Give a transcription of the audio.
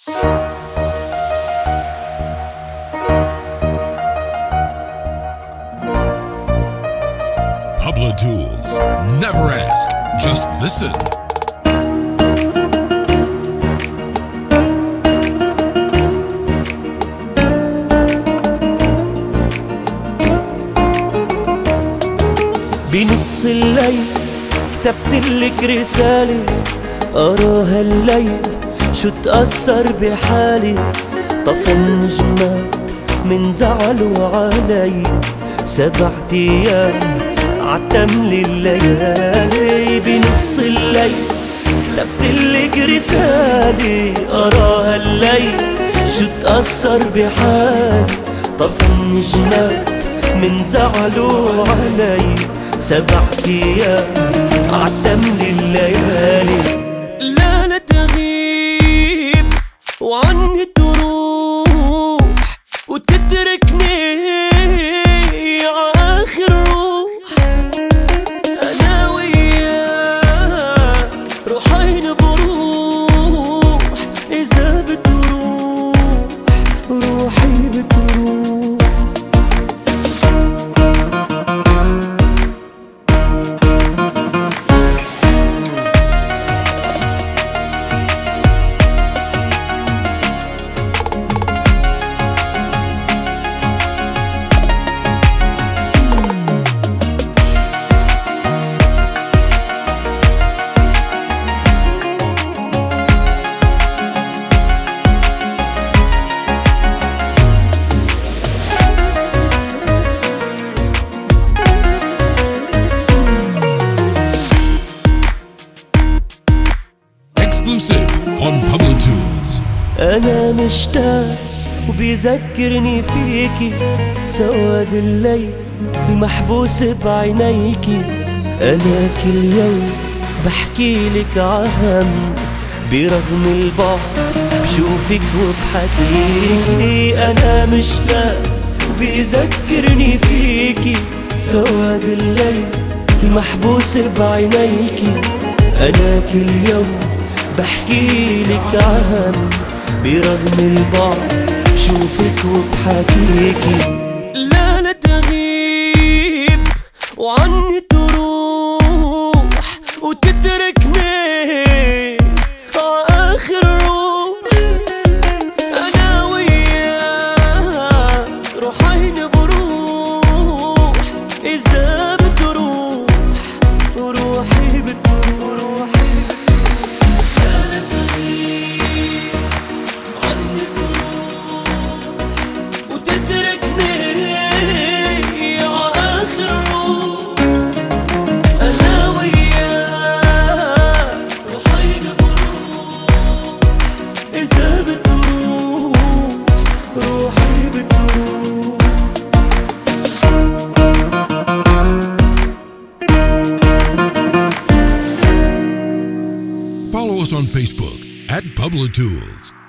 Pablo Tools. Never ask, just listen. بنص الليل كتبتلك رسالة أراها الليل شو تأثر بحالي. طفى النجمات من زعلوا علي 7 أيام عتملي الليالي. بنص الليل كتبتلك رسالة أراها الليل شو تأثر بحالي. طفى النجمات من زعلوا علي 7 أيام عتملي الليالي. لا لا تغيب وعني تروح وتتركني عاخر روح. أنا وياك روحين بروح، إذا بتروح روحي بتروح. Exclusive on Pablo Tools. أنا مشتاق وبيذكرني فيكي سواد الليل المحبوس بعينيكي. أنا كل يوم بحكيلك عهم برغم البعد بشوفك وبحكيكي. أنا مشتاق وبيذكرني فيكي سواد الليل المحبوس بعينيكي. أنا كل يوم بحكيلك عهم برغم البعد بشوفك وبحكيكي. لا لا تغيب وعني تروح وتتركني عاخر روح. أنا وياك روحين بروح، إذا بتروح روحي بتروح. Follow us on Facebook at Pablo Tools.